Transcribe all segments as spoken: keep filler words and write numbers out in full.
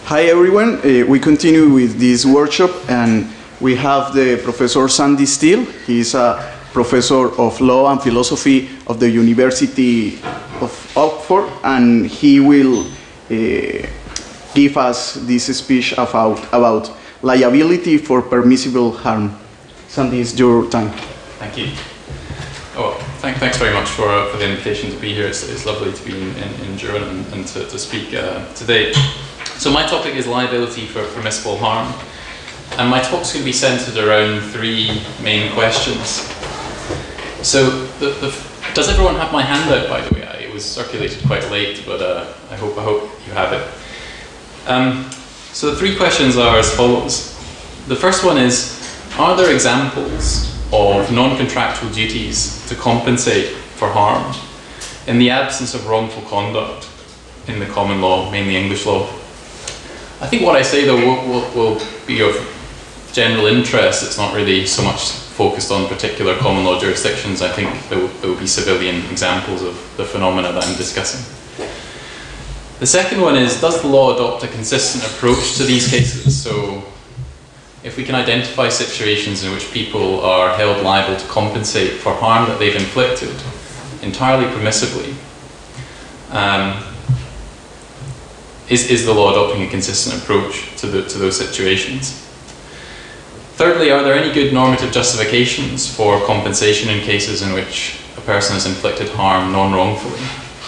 hi everyone. Uh, we continue with this workshop, and we have the Professor Sandy Steele. He's a professor of law and philosophy of the University of Oxford, and he will uh, give us this speech about, about liability for permissible harm. Sandy, it's your time. Thank you. Oh, thank, thanks very much for, uh, for the invitation to be here. It's, it's lovely to be in, in, in Girona and, and to, to speak uh, today. So my topic is liability for permissible harm, and my talk's going to be centered around three main questions. So, the, the, does everyone have my handout, by the way? I, it was circulated quite late, but uh, I hope I hope you have it. Um, so the three questions are as follows. The first one is, are there examples of non-contractual duties to compensate for harm in the absence of wrongful conduct in the common law, mainly English law? I think what I say though will, will, will be of general interest. It's not really so much focused on particular common law jurisdictions. I think there will, there will be civilian examples of the phenomena that I'm discussing. The second one is, does the law adopt a consistent approach to these cases? So if we can identify situations in which people are held liable to compensate for harm that they've inflicted entirely permissibly, um, is, is the law adopting a consistent approach to, the, to those situations? Thirdly, are there any good normative justifications for compensation in cases in which a person has inflicted harm non-wrongfully?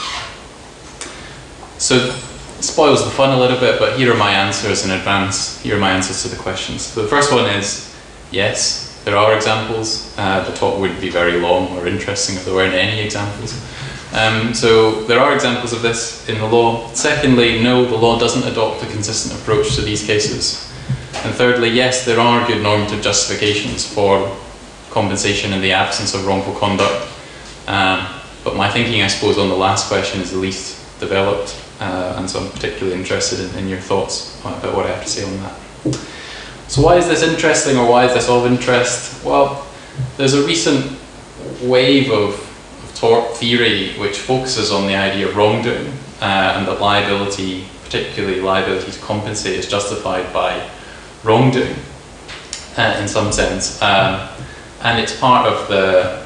So it spoils the fun a little bit, but here are my answers in advance. Here are my answers to the questions. So the first one is, yes, there are examples. Uh, the talk wouldn't be very long or interesting if there weren't any examples. Um, so there are examples of this in the law. Secondly, no, the law doesn't adopt a consistent approach to these cases. And thirdly, yes, there are good normative justifications for compensation in the absence of wrongful conduct. Um, but my thinking, I suppose, on the last question is the least developed. Uh, and so I'm particularly interested in, in your thoughts about what I have to say on that. So why is this interesting, or why is this of interest? Well, there's a recent wave of, of tort theory which focuses on the idea of wrongdoing, uh, and that liability, particularly liability to compensate, is justified by wrongdoing uh, in some sense. Um, and it's part of the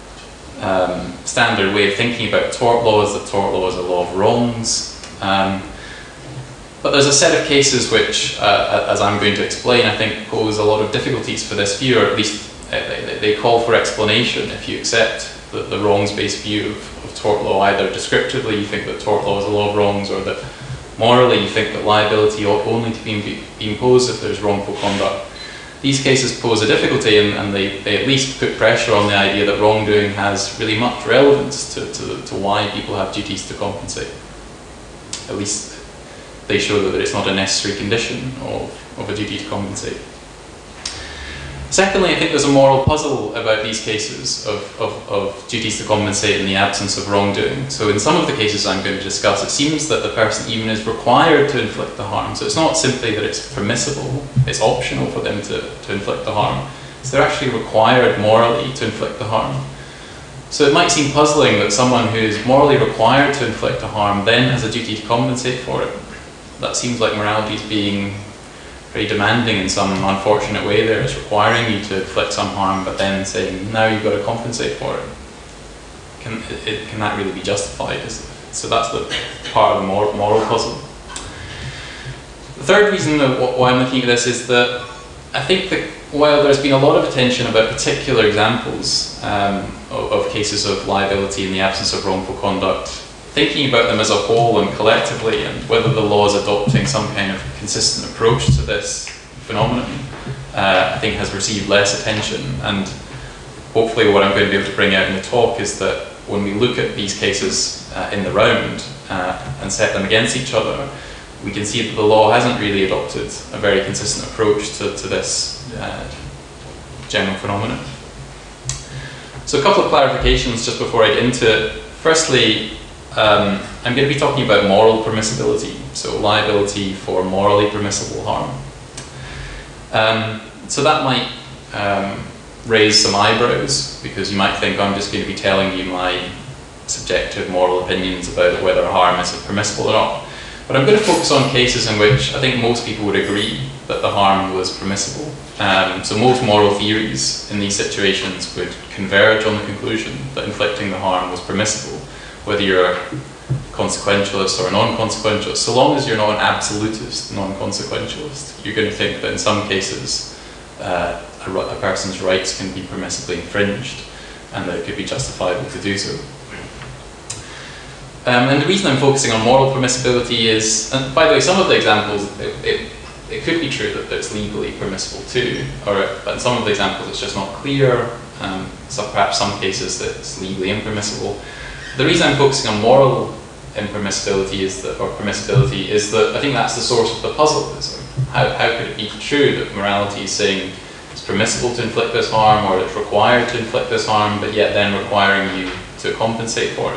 um, standard way of thinking about tort laws, that tort law is a law of wrongs. Um, but there's a set of cases which, uh, as I'm going to explain, I think pose a lot of difficulties for this view, or at least uh, they, they call for explanation if you accept the, the wrongs-based view of, of tort law. Either descriptively you think that tort law is a law of wrongs, or that morally you think that liability ought only to be, be imposed if there's wrongful conduct. These cases pose a difficulty, and, and they, they at least put pressure on the idea that wrongdoing has really much relevance to, to, to why people have duties to compensate. At least they show that it's not a necessary condition of, of a duty to compensate. Secondly, I think there's a moral puzzle about these cases of, of, of duties to compensate in the absence of wrongdoing. So in some of the cases I'm going to discuss, it seems that the person even is required to inflict the harm. So it's not simply that it's permissible, it's optional for them to, to inflict the harm. So they're actually required morally to inflict the harm. So it might seem puzzling that someone who is morally required to inflict a harm then has a duty to compensate for it. That seems like morality is being very demanding in some unfortunate way there. It's requiring you to inflict some harm, but then saying, now you've got to compensate for it. Can, it, can that really be justified? So that's the part of the moral, moral puzzle. The third reason of why I'm looking at this is that I think that while there's been a lot of attention about particular examples um, of, of cases of liability in the absence of wrongful conduct, thinking about them as a whole and collectively, and whether the law is adopting some kind of consistent approach to this phenomenon, uh, I think has received less attention. And hopefully what I'm going to be able to bring out in the talk is that when we look at these cases uh, in the round uh, and set them against each other, we can see that the law hasn't really adopted a very consistent approach to, to this uh, general phenomenon. So a couple of clarifications just before I get into it. Firstly, um, I'm going to be talking about moral permissibility, so liability for morally permissible harm. Um, so that might um, raise some eyebrows, because you might think I'm just going to be telling you my subjective moral opinions about whether harm is permissible or not. But I'm going to focus on cases in which I think most people would agree that the harm was permissible. Um, so most moral theories in these situations would converge on the conclusion that inflicting the harm was permissible, whether you're a consequentialist or a non-consequentialist. So long as you're not an absolutist non-consequentialist, you're going to think that in some cases uh, a, a person's rights can be permissibly infringed and that it could be justifiable to do so. Um, and the reason I'm focusing on moral permissibility is, and by the way, some of the examples, it, it, it could be true that it's legally permissible too, or but in some of the examples it's just not clear, um, so perhaps some cases that it's legally impermissible. The reason I'm focusing on moral impermissibility is that, or permissibility, is that I think that's the source of the puzzle. So how, how could it be true that morality is saying it's permissible to inflict this harm, or it's required to inflict this harm, but yet then requiring you to compensate for it?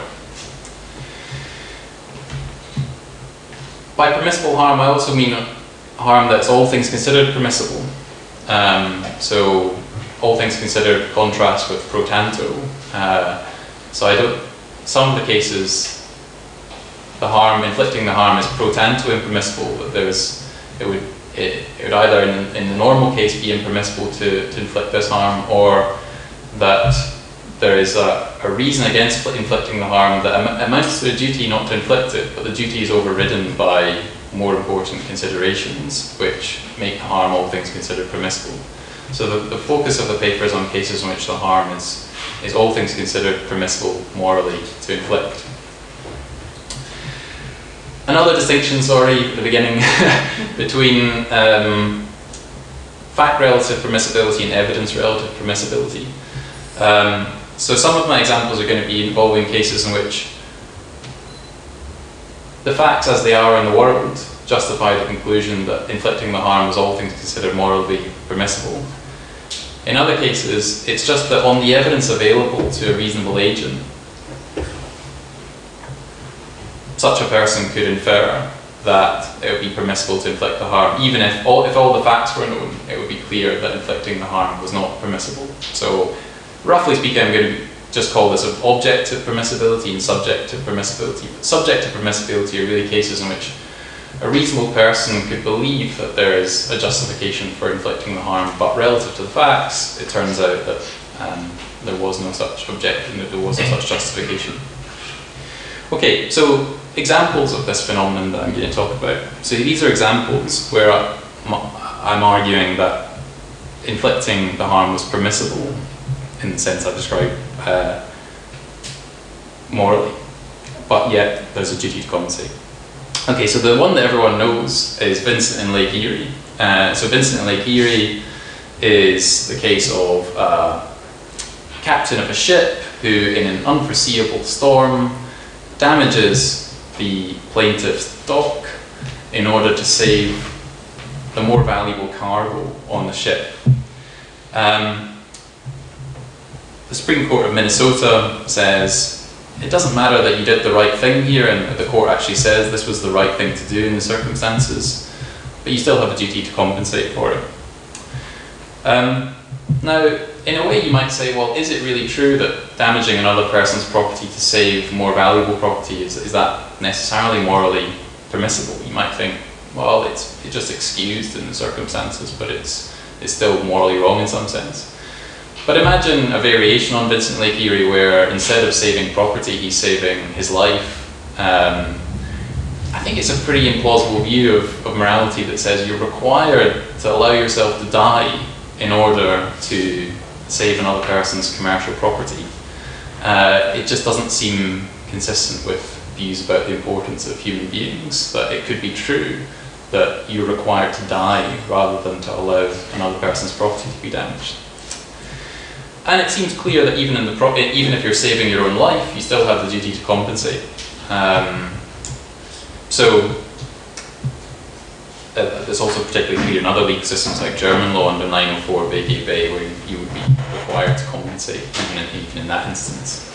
By permissible harm, I also mean harm that's all things considered permissible. Um, so all things considered contrast with pro tanto. Uh, so I don't, some of the cases, the harm, inflicting the harm is pro tanto impermissible, but there's, it would, it, it would either in, in the normal case be impermissible to, to inflict this harm, or that there is a, a reason against inflicting the harm that am amounts to a duty not to inflict it, but the duty is overridden by more important considerations which make the harm, all things considered, permissible. So the, the focus of the paper is on cases in which the harm is, is all things considered permissible morally to inflict. Another distinction, sorry, at the beginning, between um, fact relative permissibility and evidence relative permissibility. Um, So some of my examples are going to be involving cases in which the facts as they are in the world justify the conclusion that inflicting the harm was all things considered morally permissible. In other cases, it's just that on the evidence available to a reasonable agent, such a person could infer that it would be permissible to inflict the harm, even if all, if all the facts were known, it would be clear that inflicting the harm was not permissible. So roughly speaking, I'm going to just call this objective permissibility and subjective permissibility. But subjective permissibility are really cases in which a reasonable person could believe that there is a justification for inflicting the harm, but relative to the facts, it turns out that um, there was no such objection, that there was no such justification. Okay, so examples of this phenomenon that I'm going to talk about. So these are examples where I'm arguing that inflicting the harm was permissible in the sense I described uh, morally, but yet there's a duty to compensate. Okay, so the one that everyone knows is Vincent and Lake Erie. Uh, so Vincent and Lake Erie is the case of a captain of a ship who, in an unforeseeable storm, damages the plaintiff's dock in order to save the more valuable cargo on the ship. Um, The Supreme Court of Minnesota says, it doesn't matter that you did the right thing here, and the court actually says this was the right thing to do in the circumstances, but you still have a duty to compensate for it. Um, now, in a way you might say, well, is it really true that damaging another person's property to save more valuable property, is, is that necessarily morally permissible? You might think, well, it's, it's just excused in the circumstances, but it's, it's still morally wrong in some sense. But imagine a variation on Vincent Lake Erie where instead of saving property, he's saving his life. Um, I think it's a pretty implausible view of, of morality that says you're required to allow yourself to die in order to save another person's commercial property. Uh, it just doesn't seem consistent with views about the importance of human beings, that it could be true that you're required to die rather than to allow another person's property to be damaged. And it seems clear that even, in the pro even if you're saving your own life, you still have the duty to compensate. Um, so, uh, it's also particularly clear in other legal systems like German law under nine oh four B G B, where you, you would be required to compensate, even in, even in that instance.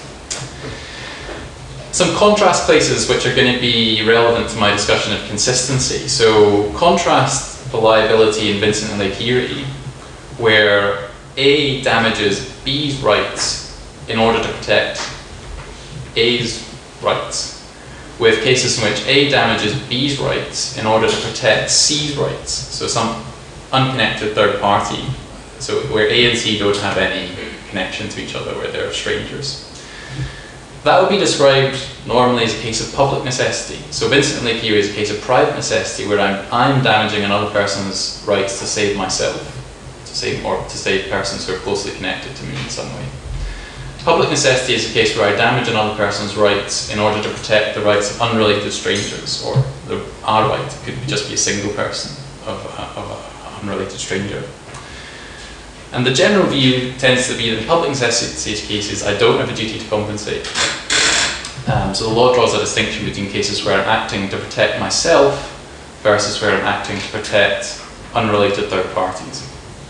Some contrast places which are going to be relevant to my discussion of consistency. So, contrast the liability in Vincent and Lake Erie, where A damages B's rights in order to protect A's rights, with cases in which A damages B's rights in order to protect C's rights. So some unconnected third party, so where A and C don't have any connection to each other, where they're strangers. That would be described normally as a case of public necessity. So Vincent and Lake Erie is a case of private necessity, where I'm, I'm damaging another person's rights to save myself, to save, or to save persons who are closely connected to me in some way. Public necessity is a case where I damage another person's rights in order to protect the rights of unrelated strangers, or the, our right. It could just be a single person of, a, of an unrelated stranger. And the general view tends to be that in public necessity cases, I don't have a duty to compensate. Um, so the law draws a distinction between cases where I'm acting to protect myself versus where I'm acting to protect unrelated third parties.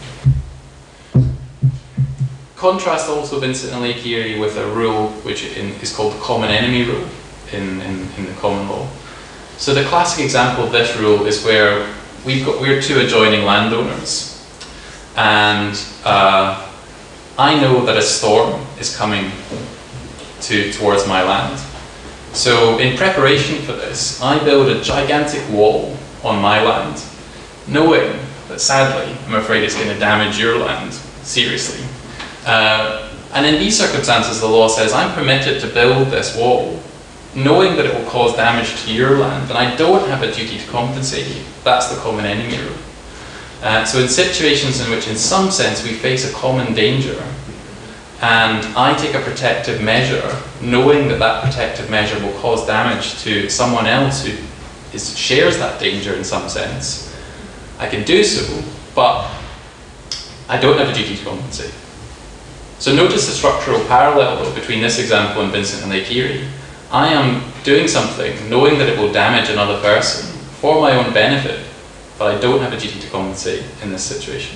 Contrast also Vincent and Lake Erie with a rule which in, is called the common enemy rule in, in, in the common law. So the classic example of this rule is where we've got, we're two adjoining landowners, and uh, I know that a storm is coming to, towards my land. So in preparation for this, I build a gigantic wall on my land, knowing that sadly, I'm afraid it's going to damage your land seriously. Uh, and in these circumstances, the law says I'm permitted to build this wall, knowing that it will cause damage to your land, and I don't have a duty to compensate you. That's the common enemy rule. Uh, so in situations in which in some sense we face a common danger, and I take a protective measure, knowing that that protective measure will cause damage to someone else who is, shares that danger in some sense, I can do so, but I don't have a duty to compensate. So notice the structural parallel though between this example and Vincent and Lake Erie. I am doing something knowing that it will damage another person for my own benefit, but I don't have a duty to compensate in this situation.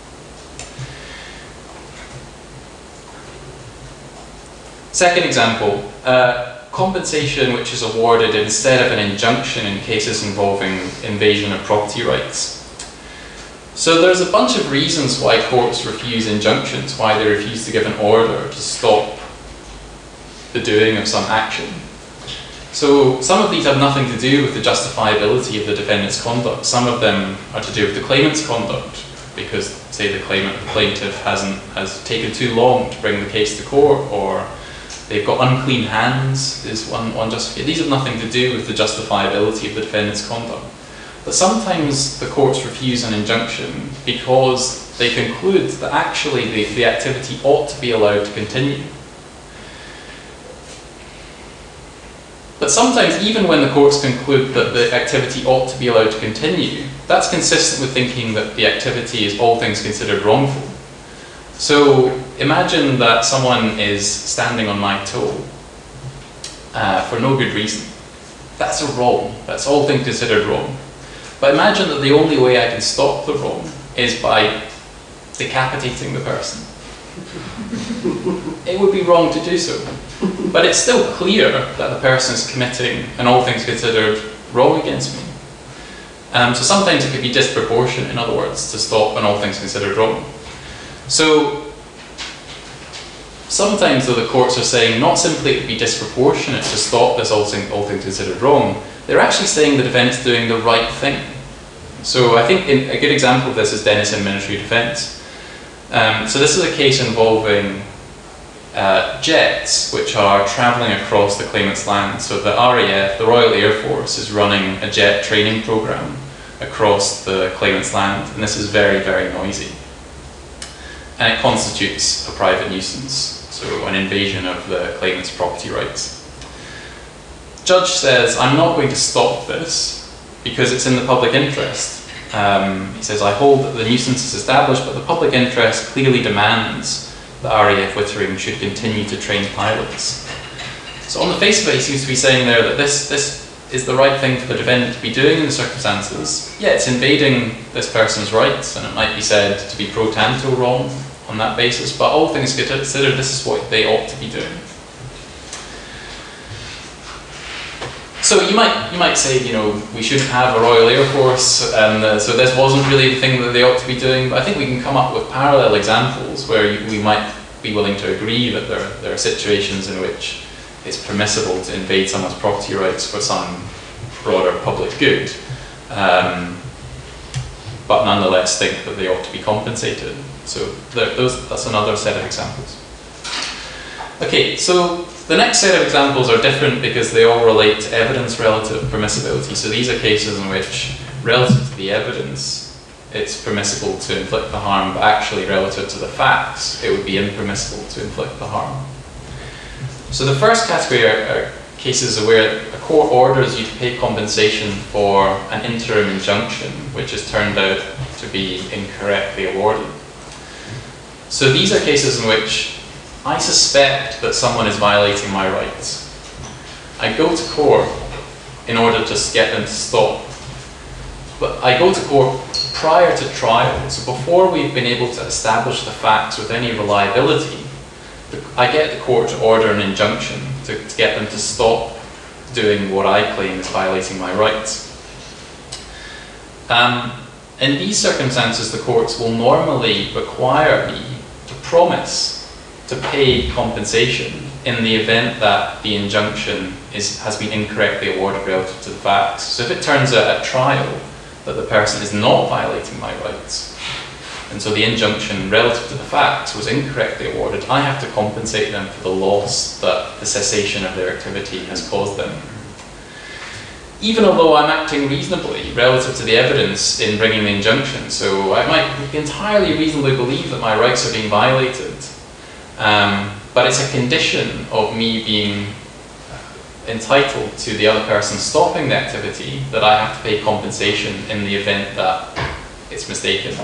Second example, uh, compensation which is awarded instead of an injunction in cases involving invasion of property rights. So there's a bunch of reasons why courts refuse injunctions, why they refuse to give an order to stop the doing of some action. So some of these have nothing to do with the justifiability of the defendant's conduct. Some of them are to do with the claimant's conduct, because say the claimant, the plaintiff hasn't has taken too long to bring the case to court, or they've got unclean hands is one, one justification. These have nothing to do with the justifiability of the defendant's conduct. But sometimes the courts refuse an injunction because they conclude that actually the, the activity ought to be allowed to continue. But sometimes even when the courts conclude that the activity ought to be allowed to continue, that's consistent with thinking that the activity is all things considered wrongful. So imagine that someone is standing on my toe uh, for no good reason. That's a wrong. That's all things considered wrong. But imagine that the only way I can stop the wrong is by decapitating the person. It would be wrong to do so. But it's still clear that the person is committing an all things considered wrong against me. Um, so sometimes it could be disproportionate, in other words, to stop an all things considered wrong. So sometimes though the courts are saying not simply it would be disproportionate to stop this all, thing, all things considered wrong, they're actually saying the defendant's doing the right thing. So I think in, a good example of this is Denison Military Defence. Um, so this is a case involving uh, jets which are travelling across the claimant's land. So the R A F, the Royal Air Force, is running a jet training programme across the claimant's land, and this is very, very noisy. And it constitutes a private nuisance, so an invasion of the claimant's property rights. Judge says, I'm not going to stop this because it's in the public interest. Um, he says, I hold that the nuisance is established, but the public interest clearly demands that R A F Wittering should continue to train pilots. So on the face of it, he seems to be saying there that this, this is the right thing for the defendant to be doing in the circumstances. Yeah, it's invading this person's rights, and it might be said to be pro tanto wrong on that basis, but all things considered, this is what they ought to be doing. So you might you might say, you know, we shouldn't have a Royal Air Force, and uh, so this wasn't really the thing that they ought to be doing. But I think we can come up with parallel examples where you, we might be willing to agree that there there are situations in which it's permissible to invade someone's property rights for some broader public good, um, but nonetheless think that they ought to be compensated. So there, those, that's another set of examples. Okay, so the next set of examples are different because they all relate to evidence relative permissibility. So these are cases in which, relative to the evidence, it's permissible to inflict the harm, but actually relative to the facts, it would be impermissible to inflict the harm. So the first category are, are cases where a court orders you to pay compensation for an interim injunction, which has turned out to be incorrectly awarded. So these are cases in which I suspect that someone is violating my rights. I go to court in order to get them to stop. But I go to court prior to trial, so before we've been able to establish the facts with any reliability, I get the court to order an injunction to, to get them to stop doing what I claim is violating my rights. Um, in these circumstances, the courts will normally require me to promise to pay compensation in the event that the injunction is, has been incorrectly awarded relative to the facts. So if it turns out at trial that the person is not violating my rights, and so the injunction relative to the facts was incorrectly awarded, I have to compensate them for the loss that the cessation of their activity has caused them. Even although I'm acting reasonably relative to the evidence in bringing the injunction, so I might entirely reasonably believe that my rights are being violated, um, but it's a condition of me being entitled to the other person stopping the activity that I have to pay compensation in the event that it's mistaken.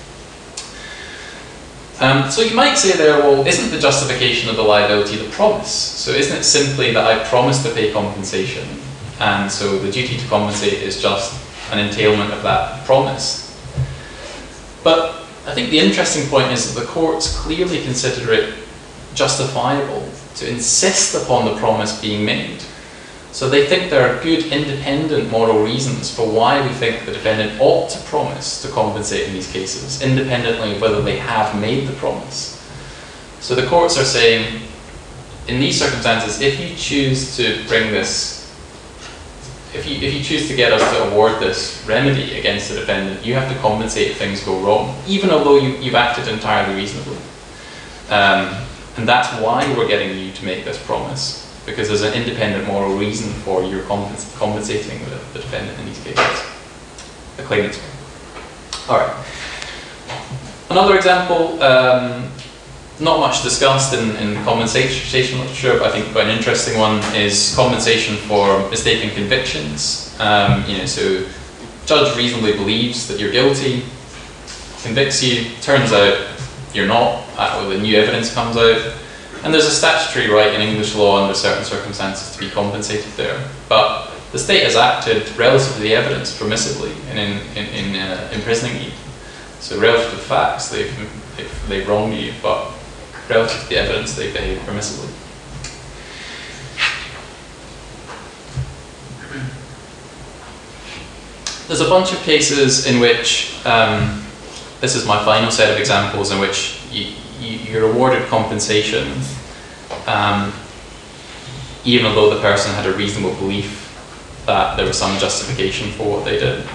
Um, so you might say there, well, isn't the justification of the liability the promise? So isn't it simply that I promised to pay compensation, and so the duty to compensate is just an entailment of that promise? But I think the interesting point is that the courts clearly consider it justifiable to insist upon the promise being made. So they think there are good independent moral reasons for why we think the defendant ought to promise to compensate in these cases, independently of whether they have made the promise. So the courts are saying, in these circumstances, if you choose to bring this, if you, if you choose to get us to award this remedy against the defendant, you have to compensate if things go wrong, even although you, you've acted entirely reasonably. Um, and that's why we're getting you to make this promise, because there's an independent moral reason for your compens compensating the, the defendant in these cases, the claimant. All right. Another example, um, not much discussed in, in compensation literature, but I think quite an interesting one, is compensation for mistaken convictions. Um, you know, so judge reasonably believes that you're guilty, convicts you, turns out you're not, uh, or the new evidence comes out. And there's a statutory right in English law under certain circumstances to be compensated there. But the state has acted relative to the evidence permissibly in, in, in, in uh, imprisoning you. So relative to the facts, they've, they've, they've wronged you, but relative to the evidence, they've behaved permissibly. There's a bunch of cases in which, um, this is my final set of examples, in which you, you're awarded compensation um, even although the person had a reasonable belief that there was some justification for what they did,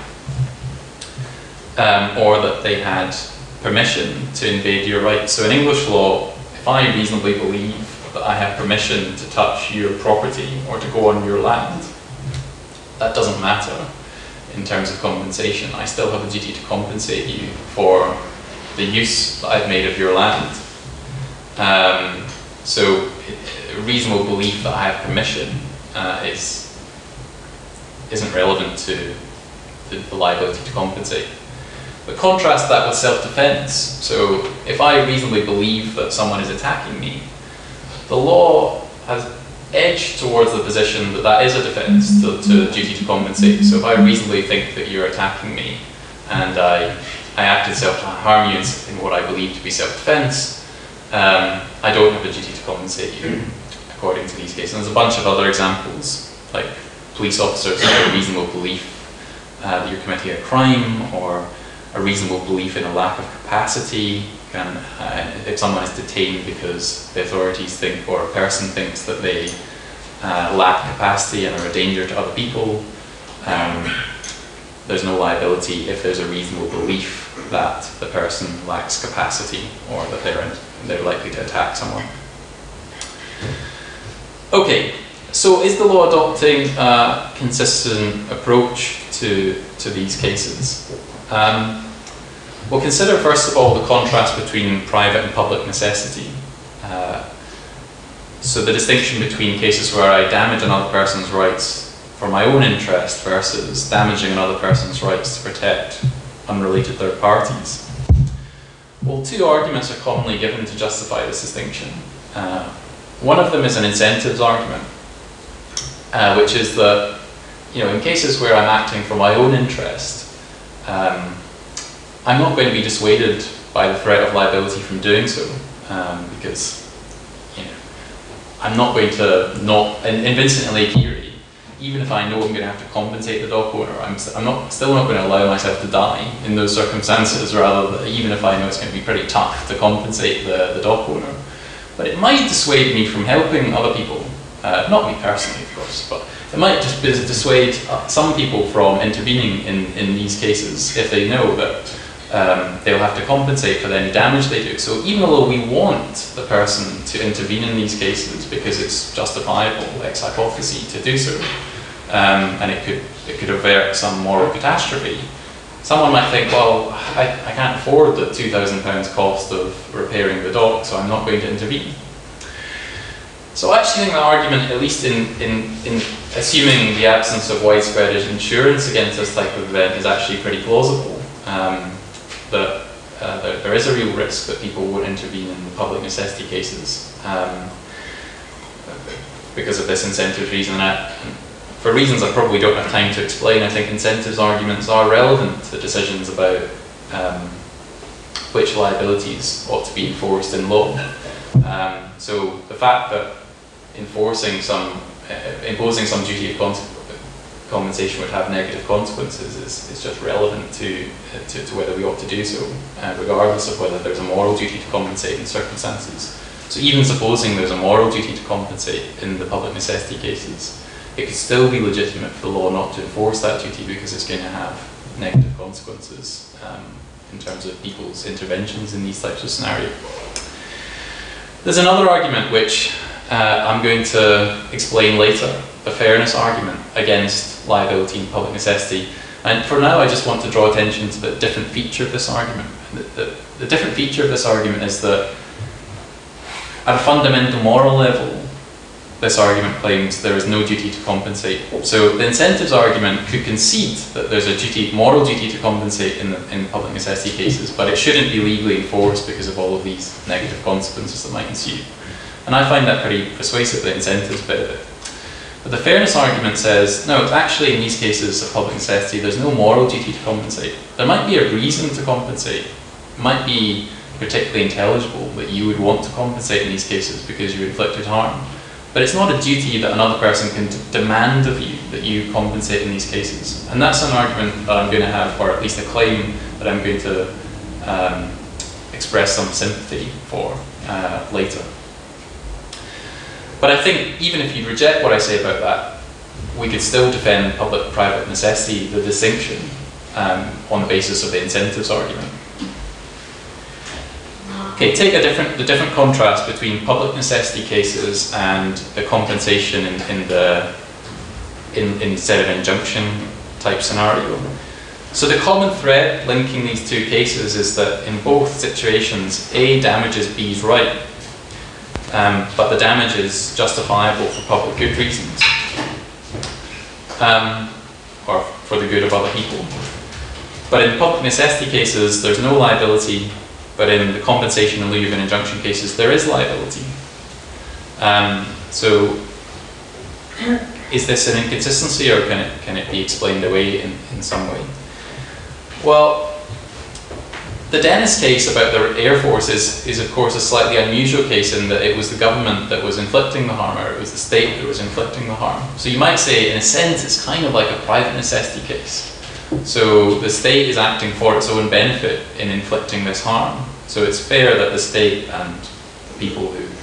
um, or that they had permission to invade your rights. So in English law, if I reasonably believe that I have permission to touch your property or to go on your land, that doesn't matter in terms of compensation. I still have a duty to compensate you for the use that I've made of your land. Um, so a reasonable belief that I have permission uh, is, isn't relevant to the, the liability to compensate. But contrast that with self-defense. So if I reasonably believe that someone is attacking me, the law has edged towards the position that that is a defense to, to the duty to compensate. So if I reasonably think that you're attacking me and I, I acted self to harm you in what I believe to be self-defense, um, I don't have a duty to compensate you according to these cases. And there's a bunch of other examples, like police officers have a reasonable belief uh, that you're committing a crime, or a reasonable belief in a lack of capacity. Can, uh, if someone is detained because the authorities think, or a person thinks that they uh, lack capacity and are a danger to other people. Um, there's no liability if there's a reasonable belief that the person lacks capacity or that they're, in, they're likely to attack someone. Okay, so is the law adopting a consistent approach to, to these cases? Um, we'll consider first of all the contrast between private and public necessity. Uh, so the distinction between cases where I damage another person's rights for my own interest versus damaging another person's rights to protect unrelated third parties. Well, two arguments are commonly given to justify this distinction. Uh, one of them is an incentives argument, uh, which is that, you know, in cases where I'm acting for my own interest, um, I'm not going to be dissuaded by the threat of liability from doing so, um, because, you know, I'm not going to not, in, in Vincent and Lake Erie, even if I know I'm going to have to compensate the dock owner, I'm, st I'm not, still not going to allow myself to die in those circumstances, rather than, even if I know it's going to be pretty tough to compensate the, the dock owner. But it might dissuade me from helping other people, uh, not me personally of course, but it might just dissuade some people from intervening in, in these cases if they know that um, they'll have to compensate for any damage they do. So even though we want the person to intervene in these cases because it's justifiable ex hypothesi to do so, Um, and it could, it could avert some moral catastrophe, someone might think, well, I, I can't afford the two thousand pounds cost of repairing the dock, so I'm not going to intervene. So I actually think the argument, at least in, in, in assuming the absence of widespread insurance against this type of event, is actually pretty plausible. Um, that uh, there, there is a real risk that people would intervene in the public necessity cases um, because of this incentives reason. And I, For reasons I probably don't have time to explain, I think incentives arguments are relevant to decisions about um, which liabilities ought to be enforced in law. Um, so the fact that enforcing some, uh, imposing some duty of compensation would have negative consequences is, is just relevant to, uh, to, to whether we ought to do so, uh, regardless of whether there's a moral duty to compensate in circumstances. So even supposing there's a moral duty to compensate in the public necessity cases, it could still be legitimate for the law not to enforce that duty because it's going to have negative consequences um, in terms of people's interventions in these types of scenarios. There's another argument which uh, I'm going to explain later, the fairness argument against liability and public necessity. And for now I just want to draw attention to the different feature of this argument. The, the, the different feature of this argument is that at a fundamental moral level, this argument claims there is no duty to compensate. So the incentives argument could concede that there's a duty, moral duty to compensate in, the, in public necessity cases, but it shouldn't be legally enforced because of all of these negative consequences that might ensue. And I find that pretty persuasive, the incentives bit of it. But the fairness argument says, no, actually in these cases of public necessity, there's no moral duty to compensate. There might be a reason to compensate. It might be particularly intelligible that you would want to compensate in these cases because you inflicted harm. But it's not a duty that another person can demand of you that you compensate in these cases. And that's an argument that I'm going to have, or at least a claim that I'm going to um, express some sympathy for uh, later. But I think even if you reject what I say about that, we could still defend public-private necessity, the distinction, um, on the basis of the incentives argument. Okay, take a different, the different contrast between public necessity cases and the compensation in, in the in, instead of injunction type scenario. So the common thread linking these two cases is that in both situations, A damages B's right, um, but the damage is justifiable for public good reasons, um, or for the good of other people. But in public necessity cases, there's no liability. But in the compensation in lieu of an injunction cases, there is liability. Um, so, is this an inconsistency, or can it can it be explained away in, in some way? Well, the Dennis case about the Air Force is, is of course a slightly unusual case in that it was the government that was inflicting the harm, or it was the state that was inflicting the harm. So you might say, in a sense, it's kind of like a private necessity case. So the state is acting for its own benefit in inflicting this harm. So it's fair that the state and the people who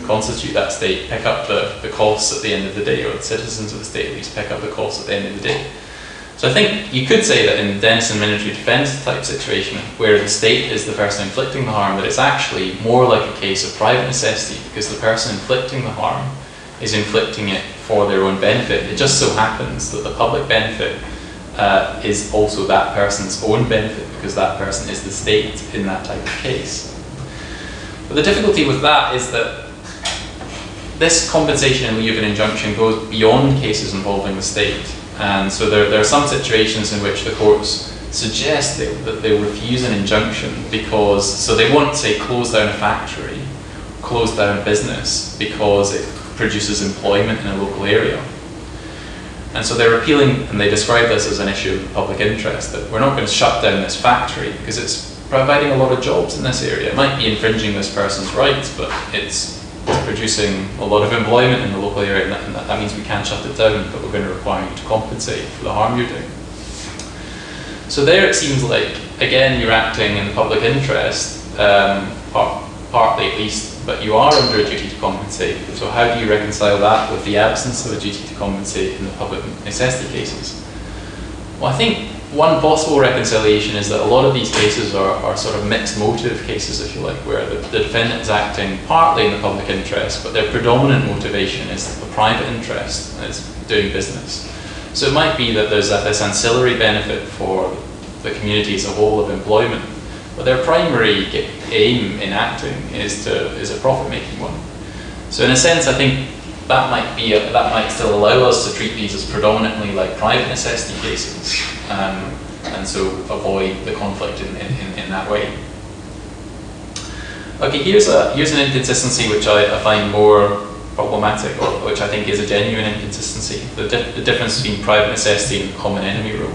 constitute that state pick up the, the costs at the end of the day, or the citizens of the state at least pick up the costs at the end of the day. So I think you could say that in Denison military defence type situation, where the state is the person inflicting the harm, that it's actually more like a case of private necessity, because the person inflicting the harm is inflicting it for their own benefit. It just so happens that the public benefit uh, is also that person's own benefit, because that person is the state in that type of case. But the difficulty with that is that this compensation in lieu of an injunction goes beyond cases involving the state. And so there, there are some situations in which the courts suggest they, that they refuse an injunction because, so they won't say close down a factory, close down a business because it produces employment in a local area. And so they're appealing, and they describe this as an issue of public interest, that we're not going to shut down this factory because it's providing a lot of jobs in this area. It might be infringing this person's rights, but it's producing a lot of employment in the local area, and that, and that means we can't shut it down, but we're going to require you to compensate for the harm you're doing. So there it seems like, again, you're acting in the public interest, um, part, partly at least, but you are under a duty to compensate. So how do you reconcile that with the absence of a duty to compensate in the public necessity cases? Well, I think one possible reconciliation is that a lot of these cases are, are sort of mixed motive cases, if you like, where the, the defendant is acting partly in the public interest, but their predominant motivation is the private interest, and it's doing business. So it might be that there's a, this ancillary benefit for the community as a whole of employment, but their primary aim in acting is to is a profit-making one. So in a sense, I think that might be a, that might still allow us to treat these as predominantly like private necessity cases, um, and so avoid the conflict in, in, in that way. Okay, here's a here's an inconsistency which I, I find more problematic, or which I think is a genuine inconsistency: the, di the difference between private necessity and common enemy rule.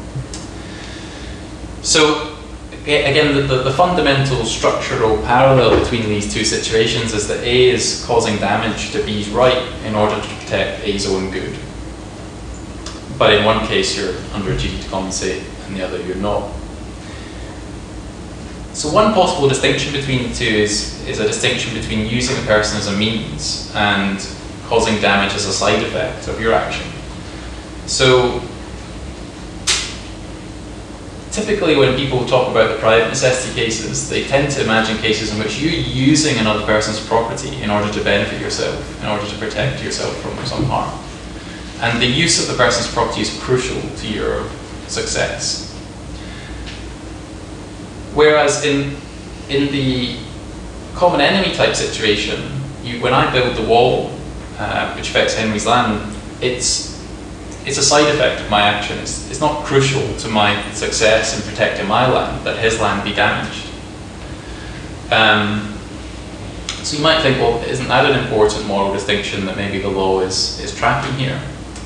So again, the, the, the fundamental structural parallel between these two situations is that A is causing damage to B's right in order to protect A's own good. But in one case you're under a duty to compensate, and the other you're not. So one possible distinction between the two is, is a distinction between using a person as a means and causing damage as a side effect of your action. So typically when people talk about the private necessity cases, they tend to imagine cases in which you're using another person's property in order to benefit yourself, in order to protect yourself from some harm. And the use of the person's property is crucial to your success. Whereas in, in the common enemy type situation, you, when I build the wall, uh, which affects Henry's land, it's It's a side effect of my action. It's, it's not crucial to my success in protecting my land that his land be damaged. Um, so you might think, well, isn't that an important moral distinction that maybe the law is, is tracking here?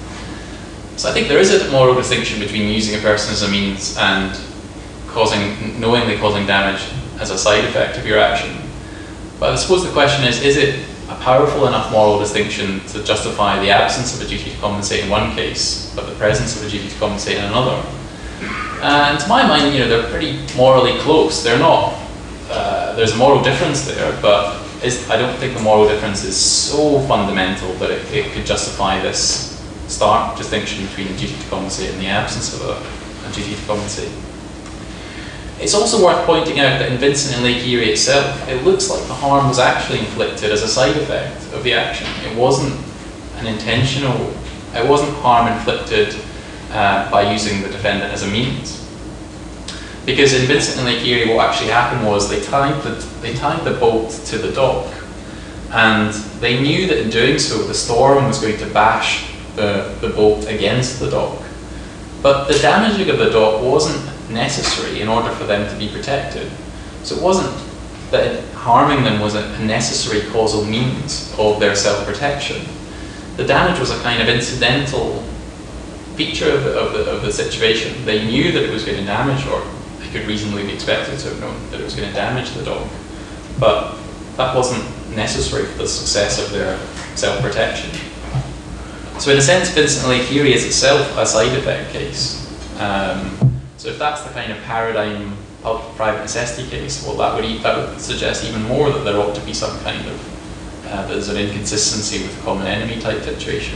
So I think there is a moral distinction between using a person as a means and causing, knowingly causing damage as a side effect of your action. But I suppose the question is, is it a powerful enough moral distinction to justify the absence of a duty to compensate in one case, but the presence of a duty to compensate in another? And to my mind, you know, they're pretty morally close. They're not, uh, there's a moral difference there, but is, I don't think the moral difference is so fundamental that it, it could justify this stark distinction between a duty to compensate and the absence of a, a duty to compensate. It's also worth pointing out that in Vincent and Lake Erie itself, it looks like the harm was actually inflicted as a side effect of the action. It wasn't an intentional, it wasn't harm inflicted uh, by using the defendant as a means. Because in Vincent and Lake Erie, what actually happened was they tied the, they tied the boat to the dock, and they knew that in doing so, the storm was going to bash the, the boat against the dock. But the damaging of the dock wasn't necessary in order for them to be protected. So it wasn't that harming them was a necessary causal means of their self-protection. The damage was a kind of incidental feature of the, of, the, of the situation. They knew that it was going to damage, or they could reasonably be expected to have known that it was going to damage the dog, but that wasn't necessary for the success of their self-protection. So in a sense, Vincent and Lake Erie is itself a side effect case. Um, So if that's the kind of paradigm of private necessity case, well, that would, e that would suggest even more that there ought to be some kind of uh, there's an inconsistency with the common enemy type situation.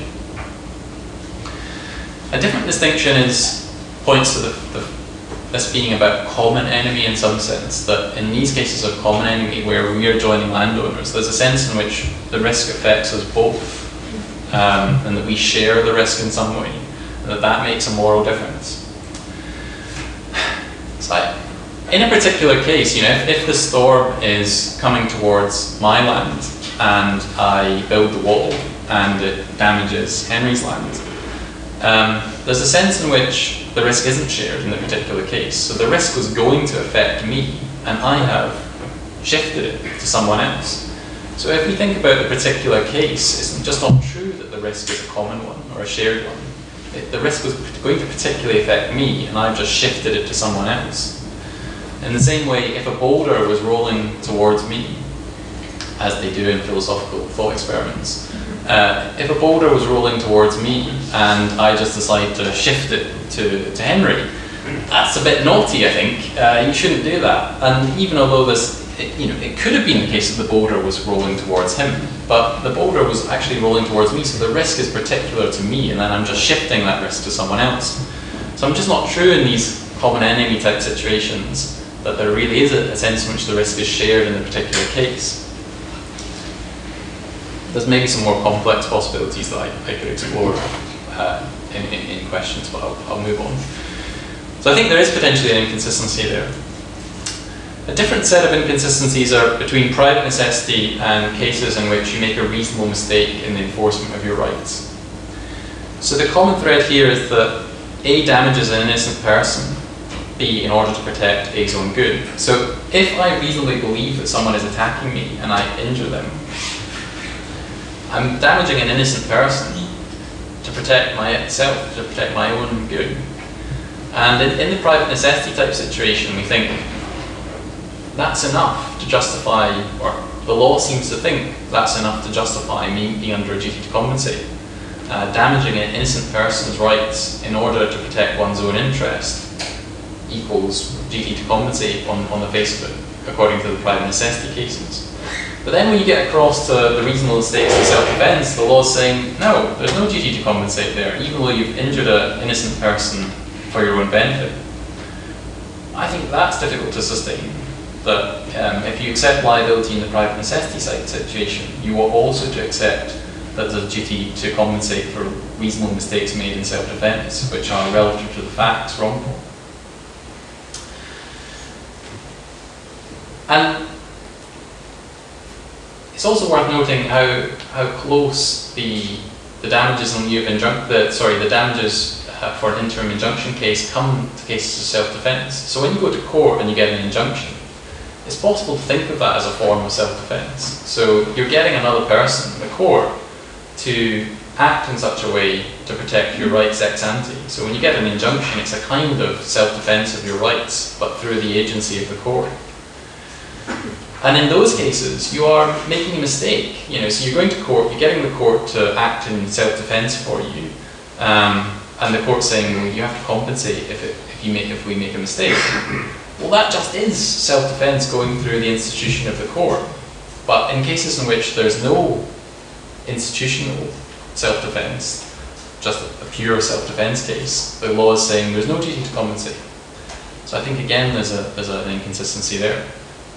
A different distinction is points to the, the, this being about common enemy in some sense, that in these cases of common enemy where we are joining landowners, there's a sense in which the risk affects us both, um, and that we share the risk in some way, and that that makes a moral difference. So I, in a particular case, you know, if, if the storm is coming towards my land and I build the wall and it damages Henry's land, um, there's a sense in which the risk isn't shared in the particular case. So the risk was going to affect me and I have shifted it to someone else. So if we think about the particular case, it's just not true that the risk is a common one or a shared one. It, the risk was going to particularly affect me and I've just shifted it to someone else. In the same way, if a boulder was rolling towards me, as they do in philosophical thought experiments, uh, if a boulder was rolling towards me and I just decide to shift it to, to Henry, that's a bit naughty, I think. Uh, you shouldn't do that. And even although this, it, you know, it could have been the case that the boulder was rolling towards him, but the boulder was actually rolling towards me, so the risk is particular to me, and then I'm just shifting that risk to someone else. So I'm just not true in these common enemy type situations that there really is a, a sense in which the risk is shared in a particular case. There's maybe some more complex possibilities that I, I could explore uh, in, in, in questions, but I'll, I'll move on. So I think there is potentially an inconsistency there. A different set of inconsistencies are between private necessity and cases in which you make a reasonable mistake in the enforcement of your rights. So the common thread here is that A damages an innocent person, B in order to protect A's own good. So if I reasonably believe that someone is attacking me and I injure them, I'm damaging an innocent person to protect myself, to protect my own good. And in, in the private necessity type situation, we think that's enough to justify, or the law seems to think that's enough to justify me being under a duty to compensate. Uh, damaging an innocent person's rights in order to protect one's own interest equals duty to compensate on, on the face of it, according to the private necessity cases. But then when you get across to the reasonable stakes of self-defense, the law is saying, no, there's no duty to compensate there, even though you've injured an innocent person for your own benefit. I think that's difficult to sustain. That um, if you accept liability in the private necessity side situation, you ought also to accept that there's a duty to compensate for reasonable mistakes made in self-defense, which are relative to the facts wrongful. And it's also worth noting how how close the the damages on lieu of injunction, the sorry, the damages uh, for an interim injunction case come to cases of self-defense. So when you go to court and you get an injunction, it's possible to think of that as a form of self-defense. So you're getting another person, the court, to act in such a way to protect your rights ex ante. So when you get an injunction, it's a kind of self-defense of your rights, but through the agency of the court. And in those cases, you are making a mistake. You know, so you're going to court, you're getting the court to act in self-defense for you, um, and the court's saying, well, you have to compensate if, it, if, you make, if we make a mistake. Well, that just is self-defense going through the institution of the court. But in cases in which there's no institutional self-defense, just a pure self-defense case, the law is saying there's no duty to compensate. So I think again there's, a, there's an inconsistency there.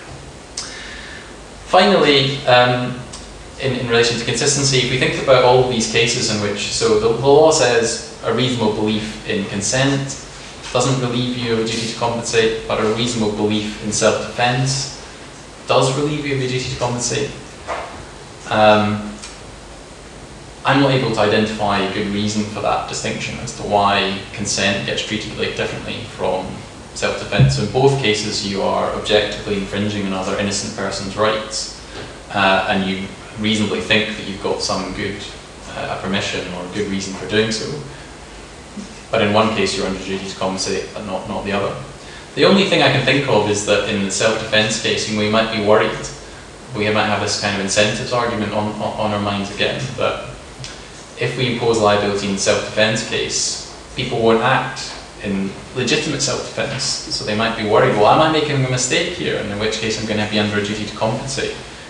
Finally, um, in, in relation to consistency, if we think about all of these cases in which, so the, the law says a reasonable belief in consent doesn't relieve you of a duty to compensate, but a reasonable belief in self-defense does relieve you of a duty to compensate. Um, I'm not able to identify a good reason for that distinction as to why consent gets treated like differently from self-defense. So in both cases you are objectively infringing another innocent person's rights, uh, and you reasonably think that you've got some good uh, permission or good reason for doing so. But in one case you're under duty to compensate, but not, not the other. The only thing I can think of is that in the self-defense case we might be worried, we might have this kind of incentives argument on, on, on our minds again, that if we impose liability in the self-defense case, people won't act in legitimate self-defense, so they might be worried, well, am I making a mistake here, and in which case I'm going to be under a duty to compensate.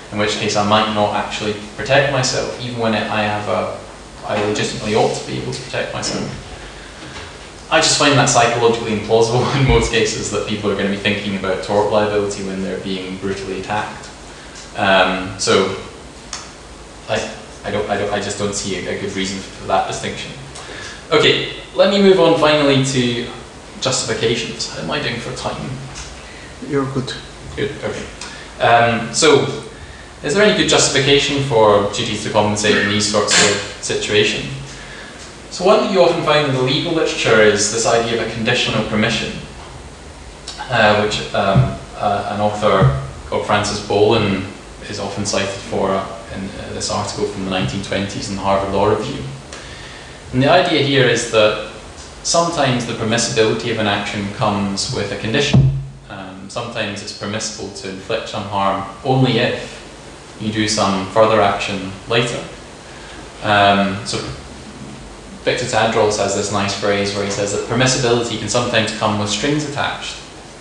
in which case I might not actually protect myself, even when it, I have a, I legitimately ought to be able to protect myself. I just find that psychologically implausible in most cases, that people are going to be thinking about tort liability when they're being brutally attacked. Um, so I, I, don't, I, don't, I just don't see a, a good reason for that distinction. Okay, let me move on finally to justifications. How am I doing for time? You're good. Good, okay. Um, so, is there any good justification for duties to compensate in these sorts of situations? So one that you often find in the legal literature is this idea of a conditional permission, uh, which um, uh, an author called Francis Boland is often cited for in uh, this article from the nineteen twenties in the Harvard Law Review. And the idea here is that sometimes the permissibility of an action comes with a condition. Um, sometimes it's permissible to inflict some harm only if you do some further action later. Um, so Victor Tadros has this nice phrase where he says that permissibility can sometimes come with strings attached.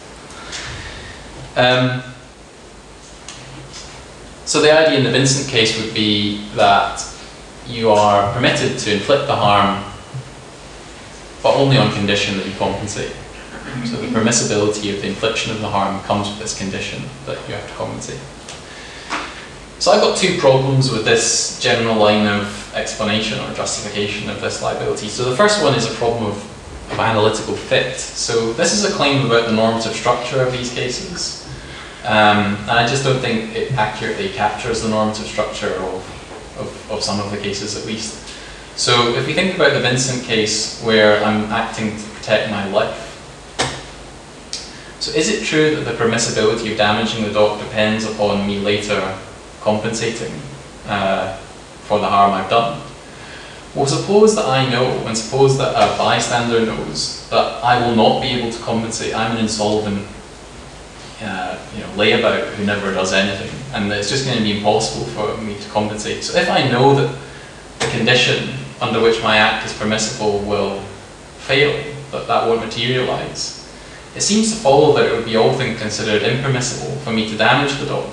Um, so the idea in the Vincent case would be that you are permitted to inflict the harm, but only on condition that you compensate. So the permissibility of the infliction of the harm comes with this condition that you have to compensate. So I've got two problems with this general line of explanation or justification of this liability. So the first one is a problem of, of analytical fit. So this is a claim about the normative structure of these cases. Um, and I just don't think it accurately captures the normative structure of, of, of some of the cases at least. So if we think about the Vincent case where I'm acting to protect my life, so is it true that the permissibility of damaging the dog depends upon me later compensating uh, for the harm I've done? Well, suppose that I know, and suppose that a bystander knows that I will not be able to compensate. I'm an insolvent uh, you know, layabout who never does anything, and it's just going to be impossible for me to compensate. So if I know that the condition under which my act is permissible will fail, that that won't materialize, it seems to follow that it would be all things considered impermissible for me to damage the dog.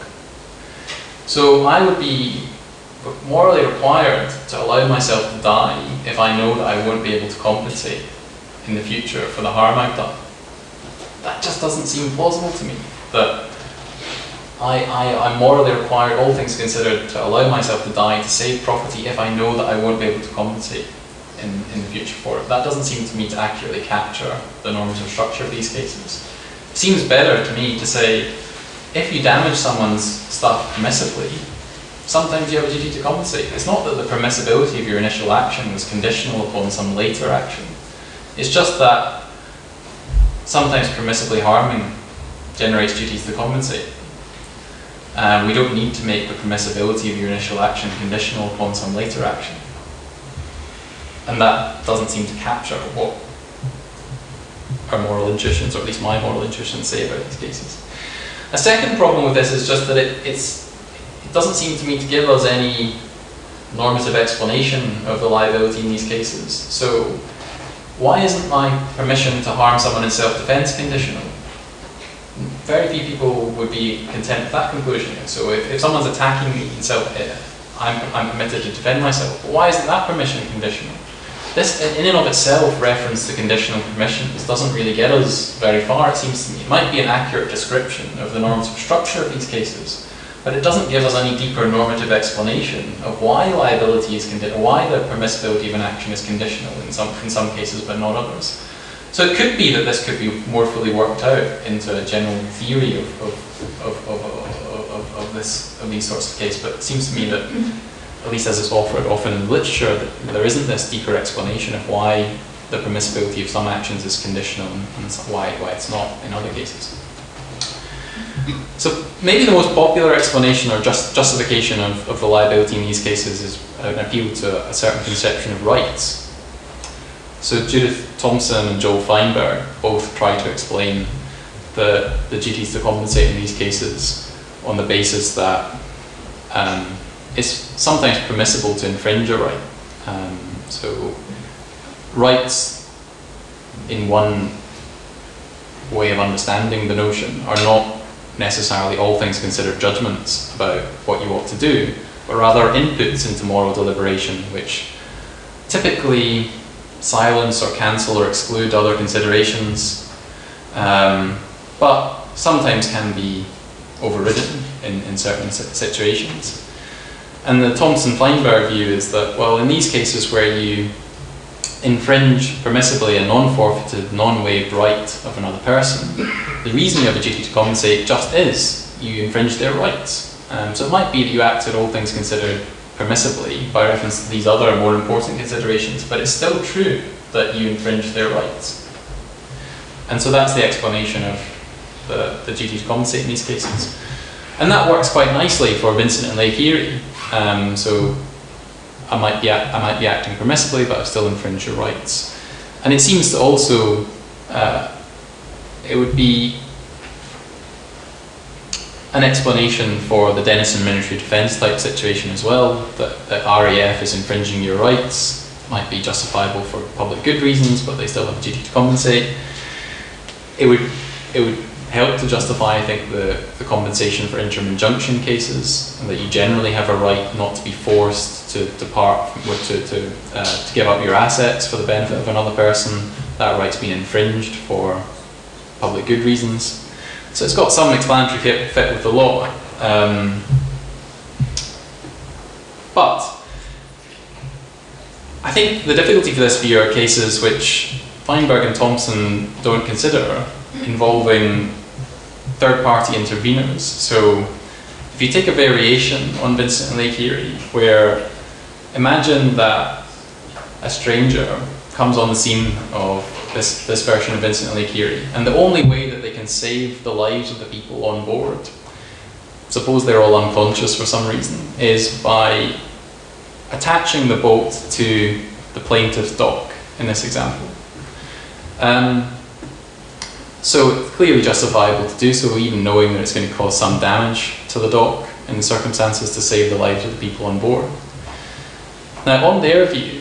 So I would be morally required to allow myself to die if I know that I won't be able to compensate in the future for the harm I've done. That just doesn't seem plausible to me, that I, I, I'm morally required, all things considered, to allow myself to die to save property if I know that I won't be able to compensate in, in the future for it. That doesn't seem to me to accurately capture the normative structure of these cases. It seems better to me to say, if you damage someone's stuff permissibly, sometimes you have a duty to compensate. It's not that the permissibility of your initial action was conditional upon some later action. It's just that sometimes permissibly harming generates duties to compensate. And we don't need to make the permissibility of your initial action conditional upon some later action. And that doesn't seem to capture what our moral intuitions, or at least my moral intuitions, say about these cases. A second problem with this is just that it, it's, it doesn't seem to me to give us any normative explanation of the liability in these cases. So why isn't my permission to harm someone in self-defense conditional? Very few people would be content with that conclusion. So if, if someone's attacking me in self, I'm, I'm permitted to defend myself. But why isn't that permission conditional? This, in and of itself, reference to conditional permissions doesn't really get us very far, it seems to me. It might be an accurate description of the normative structure of these cases, but it doesn't give us any deeper normative explanation of why liability is condi- why the permissibility of an action is conditional in some in some cases, but not others. So it could be that this could be more fully worked out into a general theory of of, of, of, of, of, of this of these sorts of cases, but it seems to me that, at least as it's offered often in literature, that there isn't this deeper explanation of why the permissibility of some actions is conditional and, and why, why it's not in other cases. So maybe the most popular explanation or just justification of, of the liability in these cases is an appeal to a certain conception of rights. So Judith Thompson and Joel Feinberg both try to explain the, the duties to compensate in these cases on the basis that um, it's sometimes permissible to infringe a right. Um, so rights, in one way of understanding the notion, are not necessarily all things considered judgments about what you ought to do, but rather inputs into moral deliberation, which typically silence or cancel or exclude other considerations, um, but sometimes can be overridden in, in certain situations. And the Thompson-Feinberg view is that, well, in these cases where you infringe permissibly a non-forfeited, non-waived right of another person, the reason you have a duty to compensate just is you infringe their rights. Um, so it might be that you acted, all things considered, permissibly by reference to these other more important considerations, but it's still true that you infringe their rights. And so that's the explanation of the, the duty to compensate in these cases. And that works quite nicely for Vincent and Lake Erie. Um, so I might, be I might be acting permissibly, but I've still infringed your rights. And it seems to also, uh, it would be an explanation for the Denison military defence type situation as well, that, that R A F is infringing your rights, might be justifiable for public good reasons, but they still have a duty to compensate. It would, it would help to justify, I think, the, the compensation for interim injunction cases, and that you generally have a right not to be forced to depart, with, to, to, uh, to give up your assets for the benefit of another person. That right's been infringed for public good reasons. So it's got some explanatory fit, fit with the law. Um, but I think the difficulty for this view are cases which Feinberg and Thompson don't consider, involving third-party interveners. So if you take a variation on Vincent and Lake Erie, where imagine that a stranger comes on the scene of this, this version of Vincent and Lake Erie, and the only way that they can save the lives of the people on board, suppose they're all unconscious for some reason, is by attaching the boat to the plaintiff's dock in this example. Um, so it's clearly justifiable to do so, even knowing that it's going to cause some damage to the dock in the circumstances to save the lives of the people on board. Now, on their view,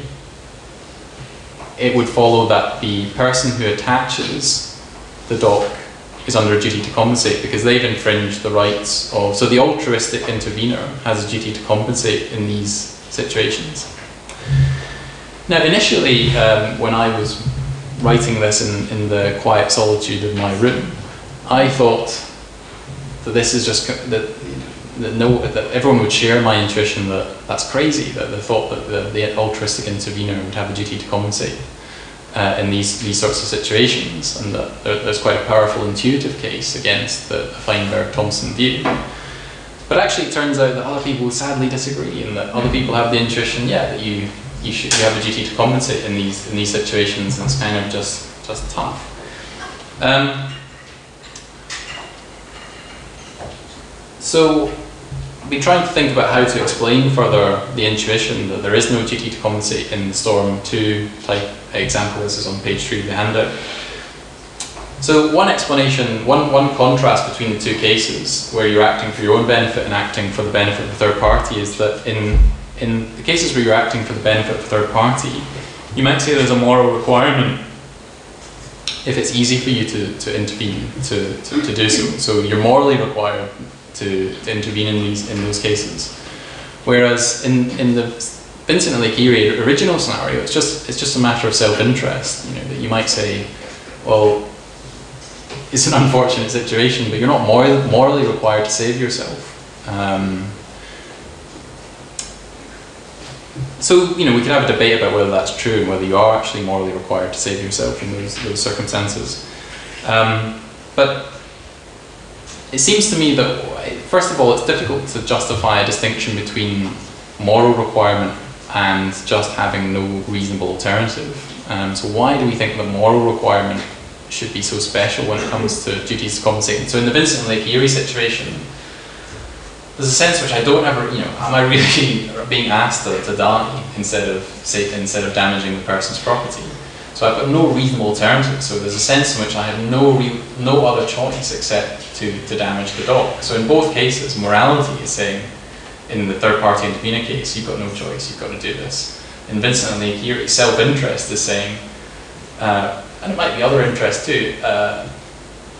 it would follow that the person who attaches the dock is under a duty to compensate because they've infringed the rights of, so the altruistic intervener has a duty to compensate in these situations. Now, initially, um, when I was writing this in, in the quiet solitude of my room, I thought that this is just, that, that, no, that everyone would share my intuition that that's crazy, that the thought that the, the altruistic intervener would have a duty to compensate uh, in these, these sorts of situations, and that there, there's quite a powerful intuitive case against the, the Feinberg-Thompson view. But actually it turns out that other people sadly disagree, and that other people have the intuition, yeah, that you You should you have a duty to compensate in these in these situations, and it's kind of just just tough. Um, so, I've been trying to think about how to explain further the intuition that there is no duty to compensate in the Storm two type example. This is on page three of the handout. So, one explanation, one one contrast between the two cases where you're acting for your own benefit and acting for the benefit of the third party is that in In the cases where you're acting for the benefit of the third party, you might say there's a moral requirement if it's easy for you to, to intervene, to, to, to do so. So you're morally required to, to intervene in these in those cases. Whereas in, in the Vincent and Lake Erie original scenario, it's just it's just a matter of self-interest. You know, that you might say, well, it's an unfortunate situation, but you're not morally, morally required to save yourself. Um, So, you know, we could have a debate about whether that's true and whether you are actually morally required to save yourself in those, those circumstances. Um, but it seems to me that, first of all, it's difficult to justify a distinction between moral requirement and just having no reasonable alternative. Um, so why do we think the moral requirement should be so special when it comes to duties to compensate? So in the Vincent and Lake Erie situation, there's a sense which I don't ever, you know, am I really being asked to, to die instead of say, instead of damaging the person's property? So I've got no reasonable alternative. So there's a sense in which I have no real, no other choice except to, to damage the dock. So in both cases, morality is saying, in the third party intervener case, you've got no choice, you've got to do this. In Vincent and Lake Erie, self-interest is saying, uh, and it might be other interest too, uh,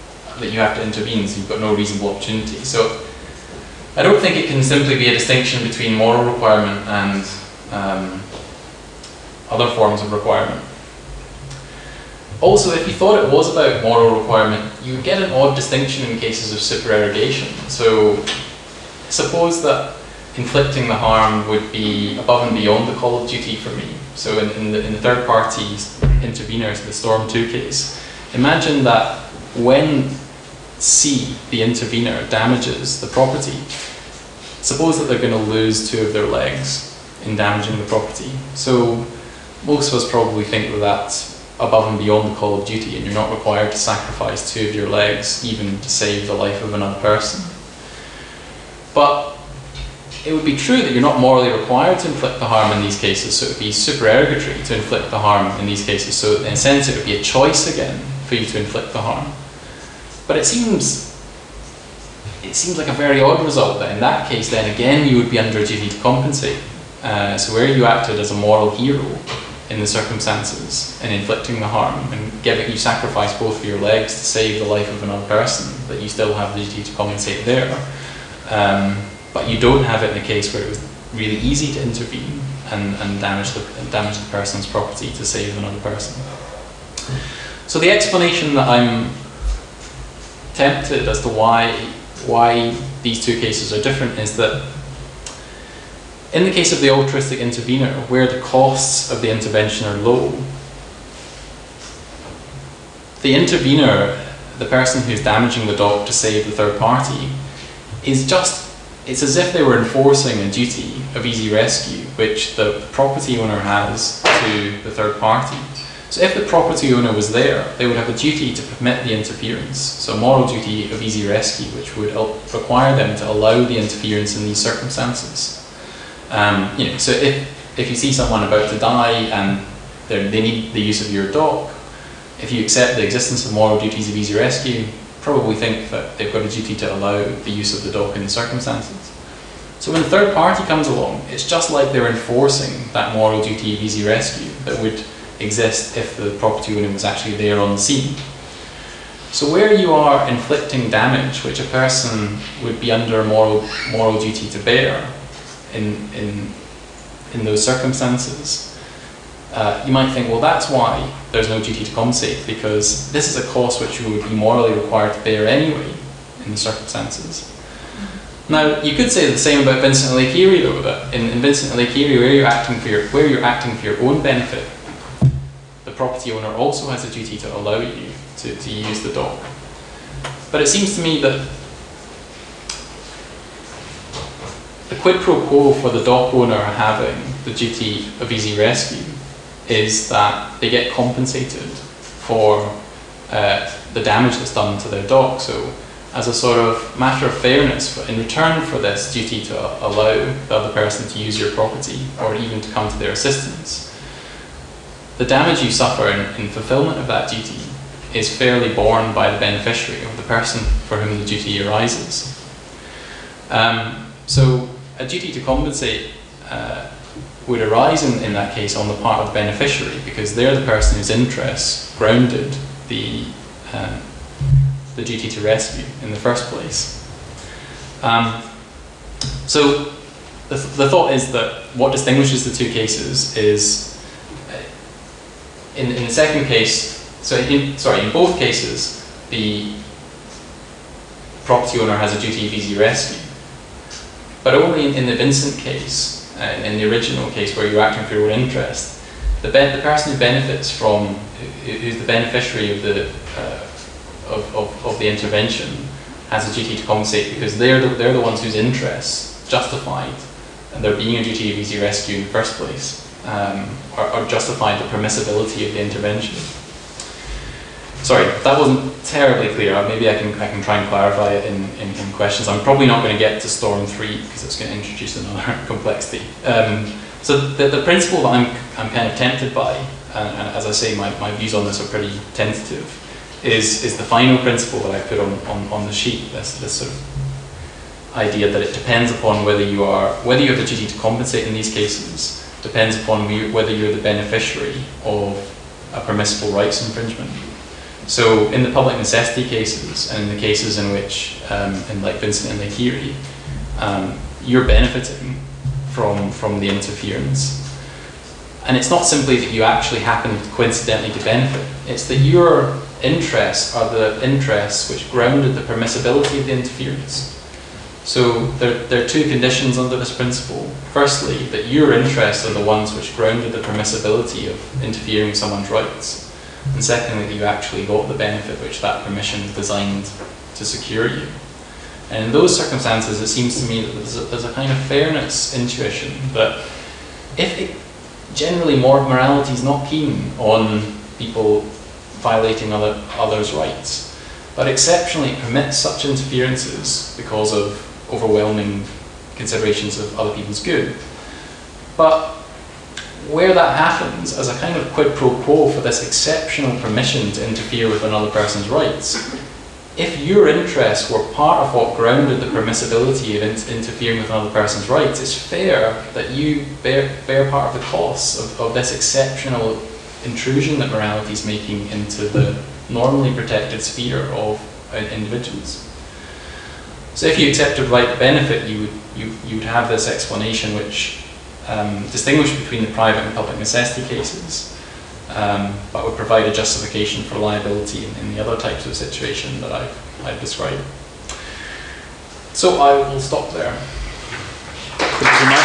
that you have to intervene, so you've got no reasonable opportunity. So I don't think it can simply be a distinction between moral requirement and um, other forms of requirement. Also, if you thought it was about moral requirement, you would get an odd distinction in cases of supererogation. So suppose that inflicting the harm would be above and beyond the call of duty for me. So in, in, the, in the third party intervener, the Storm two case, imagine that when C, the intervener, damages the property, suppose that they're going to lose two of their legs in damaging the property. So most of us probably think that that's above and beyond the call of duty, and you're not required to sacrifice two of your legs even to save the life of another person. But it would be true that you're not morally required to inflict the harm in these cases, so it would be supererogatory to inflict the harm in these cases. So in a sense it would be a choice again for you to inflict the harm. But it seems it seems like a very odd result that in that case then again you would be under a duty to compensate. Uh, so where you acted as a moral hero in the circumstances in inflicting the harm and giving you sacrifice both of your legs to save the life of another person, that you still have the duty to compensate there. Um, but you don't have it in a case where it was really easy to intervene and, and damage, the, damage the person's property to save another person. So the explanation that I'm tempted as to why, why these two cases are different is that in the case of the altruistic intervener, where the costs of the intervention are low, the intervener, the person who's damaging the dog to save the third party, is just, it's as if they were enforcing a duty of easy rescue, which the property owner has to the third party. So if the property owner was there, they would have a duty to permit the interference, so a moral duty of easy rescue, which would require them to allow the interference in these circumstances. Um, you know, so if, if you see someone about to die and they need the use of your dog, if you accept the existence of moral duties of easy rescue, probably think that they've got a duty to allow the use of the dog in the circumstances. So when a third party comes along, it's just like they're enforcing that moral duty of easy rescue that would exist if the property owner was actually there on the scene. So where you are inflicting damage which a person would be under a moral, moral duty to bear in, in, in those circumstances, uh, you might think, well, that's why there's no duty to compensate, because this is a cost which you would be morally required to bear anyway in the circumstances. Now, you could say the same about Vincent and Lake Erie, though, that in, in Vincent and Lake Erie, where you're acting for your, where you're acting for your own benefit, the property owner also has a duty to allow you to, to use the dog. But it seems to me that the quid pro quo for the dog owner having the duty of easy rescue is that they get compensated for uh, the damage that's done to their dog. So as a sort of matter of fairness, in return for this duty to allow the other person to use your property or even to come to their assistance, the damage you suffer in, in fulfillment of that duty is fairly borne by the beneficiary, or the person for whom the duty arises. Um, so a duty to compensate uh, would arise in, in that case on the part of the beneficiary, because they're the person whose interests grounded the, uh, the duty to rescue in the first place. Um, so the, th the thought is that what distinguishes the two cases is, in, in the second case, so in, sorry, in both cases, the property owner has a duty of easy rescue, but only in, in the Vincent case, uh, in the original case where you're acting for your own interest, the, the person who benefits from, who, who's the beneficiary of the, uh, of, of, of the intervention, has a duty to compensate, because they're the, they're the ones whose interests justified there being a duty of easy rescue in the first place. Um, or, or justify the permissibility of the intervention. Sorry, that wasn't terribly clear. Maybe I can I can try and clarify it in, in, in questions. I'm probably not going to get to Storm three because it's going to introduce another complexity. Um, so the, the principle that I'm, I'm kind of tempted by, and, and as I say, my, my views on this are pretty tentative, is, is the final principle that I put on, on, on the sheet, this, this sort of idea that it depends upon whether you are, whether you have the duty to compensate in these cases, depends upon whether you're the beneficiary of a permissible rights infringement. So in the public necessity cases, and in the cases in which, um, in like Vincent and Lahiri, um, you're benefiting from, from the interference. And it's not simply that you actually happen coincidentally to benefit, it's that your interests are the interests which grounded the permissibility of the interference. So there, there are two conditions under this principle. Firstly, that your interests are the ones which grounded the permissibility of interfering with someone's rights. And secondly, that you actually got the benefit which that permission is designed to secure you. And in those circumstances, it seems to me that there's a, there's a kind of fairness intuition that if it, generally morality is not keen on people violating other, others' rights, but exceptionally it permits such interferences because of overwhelming considerations of other people's good. But where that happens as a kind of quid pro quo for this exceptional permission to interfere with another person's rights, if your interests were part of what grounded the permissibility of in interfering with another person's rights, it's fair that you bear, bear part of the costs of, of this exceptional intrusion that morality is making into the normally protected sphere of uh, individuals. So if you accepted right to benefit, you would, you, you would have this explanation which Um, distinguish between the private and public necessity cases, um, but would provide a justification for liability in, in the other types of situation that I've, I've described. So I will stop there. Thank you very much.